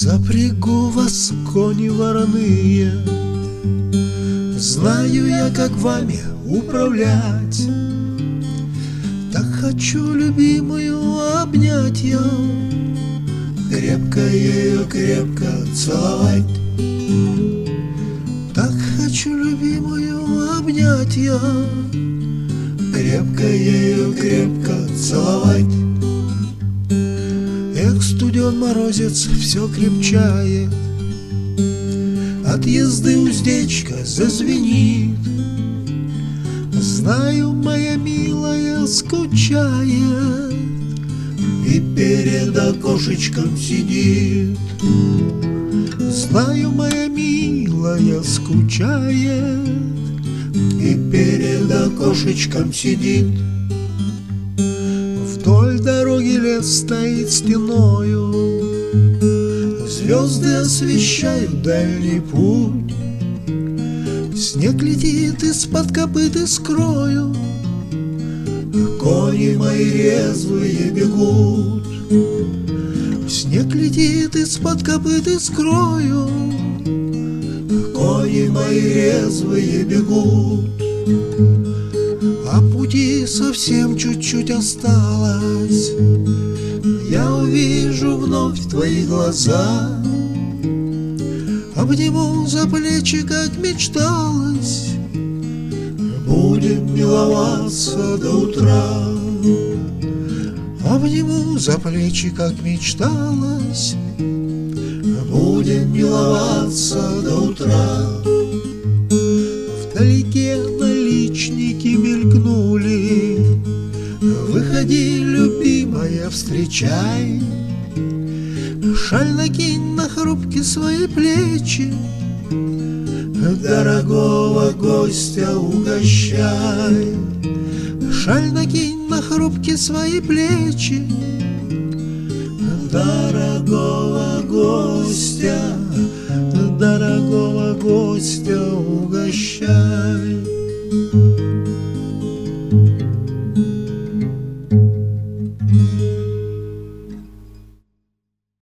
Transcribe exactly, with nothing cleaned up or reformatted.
Запрягу вас, кони вороные, знаю я, как вами управлять. Так хочу любимую обнять я, крепко ее крепко целовать. Так хочу любимую обнять я, крепко ее крепко целовать. Эх, студен морозец все крепчает, от езды уздечка зазвенит. Знаю, моя милая скучает и перед окошечком сидит. Знаю, моя милая скучает и перед окошечком сидит. Вдоль дороги лес стоит стеною, звезды освещают дальний путь. Снег летит из-под копыт искрою, кони мои резвые бегут. Снег летит из-под копыт искрою, кони мои резвые бегут. А пути совсем чуть-чуть осталось, я увижу вновь твои глаза. Обниму за плечи, как мечталось, будем миловаться до утра. Обниму за плечи, как мечталось, будем миловаться до утра. Вдалеке наличники мелькнули, выходи, любимая, встречай. Шаль накинь на хрупкие свои плечи, дорогого гостя угощай. Шаль накинь на хрупкие свои плечи, дорогого гостя, дорогого гостя угощай.